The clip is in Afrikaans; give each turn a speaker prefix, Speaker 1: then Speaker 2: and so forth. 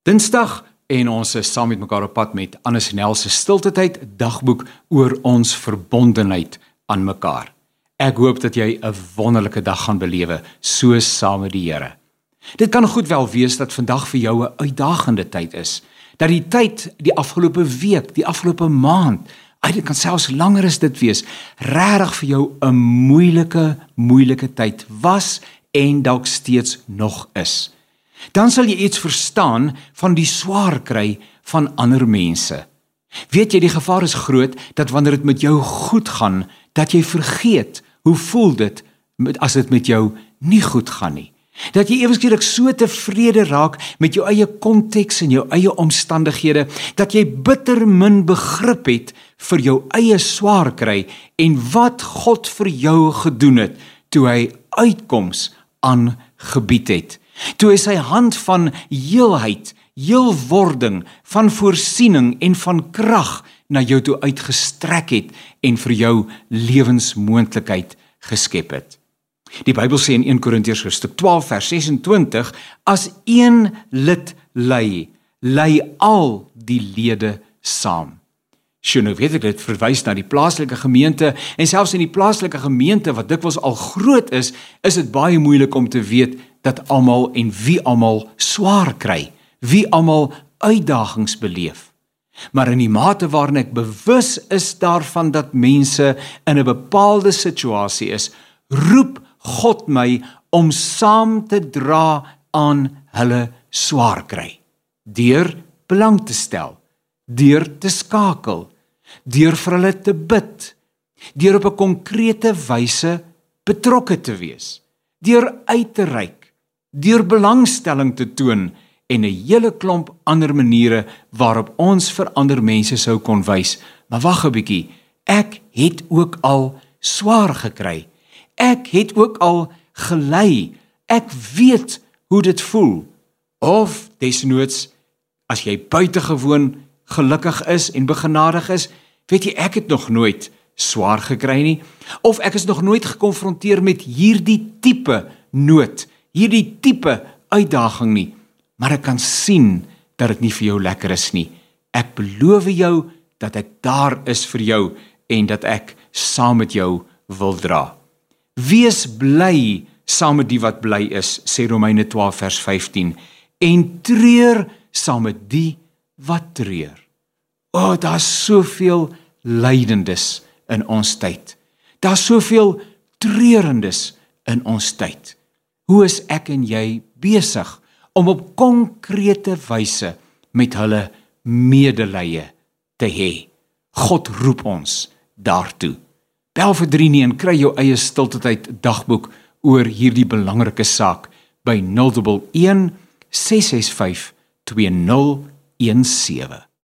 Speaker 1: Dinsdag en ons is saam met mekaar op pad met Annes en Nel se Stiltetyd dagboek oor ons verbondenheid aan mekaar. Ek hoop dat jy 'n wonderlike dag gaan belewe, soos saam met die Here. Dit kan goed wel wees dat vandag vir jou 'n uitdagende tyd is. Dat die tyd, die afgelope week, die afgelope maand, dit kan selfs langer as dit wees, regtig vir jou 'n moeilike tyd was en dalk steeds nog is. Dan sal jy iets verstaan van die swaar kry van ander mense. Weet jy, die gevaar is groot dat wanneer dit met jou goed gaan, dat jy vergeet hoe voel dit as dit met jou nie goed gaan nie. Dat jy eweskielik so tevrede raak met jou eie konteks en jou eie omstandighede, dat jy bitter min begrip het vir jou eie swaar kry en wat God vir jou gedoen het toe hy uitkoms aangebied het. Toe hy sy hand van heelheid, heelwording, van voorsiening en van krag na jou toe uitgestrek het en vir jou lewensmoontlikheid geskep het. Die Bybel sê in 1 Korintiërs hoofstuk 12 vers 26, as een lid ly al die lede saam. Nou weet ek, dit verwys na die plaaslike gemeente, en selfs in die plaaslike gemeente wat dikwels al groot is dit baie moeilik om te weet dat almal en wie almal swaar kry, wie almal uitdagings beleef. Maar in die mate waarin ek bewus is daarvan dat mense in 'n bepaalde situasie is, roep God my om saam te dra aan hulle swaar kry, deur belang te stel, deur te skakel, deur vir hulle te bid, deur op 'n konkrete wyse betrokke te wees, deur uit te reik, deur belangstelling te toon en 'n hele klomp ander maniere waarop ons vir ander mense sou kon wys. Maar wag 'n bietjie, ek het ook al swaar gekry. Ek het ook al gelei. Ek weet hoe dit voel. Of desnoods, as jy buitengewoon gelukkig is en begenadig is, weet jy, ek het nog nooit swaar gekry nie. Of ek is nog nooit gekonfronteer met hierdie tipe nood, hierdie tipe uitdaging nie. Maar ek kan sien dat dit nie vir jou lekker is nie. Ek beloof jou dat ek daar is vir jou en dat ek saam met jou wil dra. Wees bly saam met die wat bly is, sê Romeine 12 vers 15, en treur saam met die wat treur. Daar's soveel lydendes in ons tyd. Daar's soveel treurendes in ons tyd. Hoe is ek en jy besig om op konkrete wyse met hulle medelee te hê? God roep ons daartoe. Bel vir 39 en kry jou eie Stiltetyd dagboek oor hierdie belangrike saak by 011 665 2017.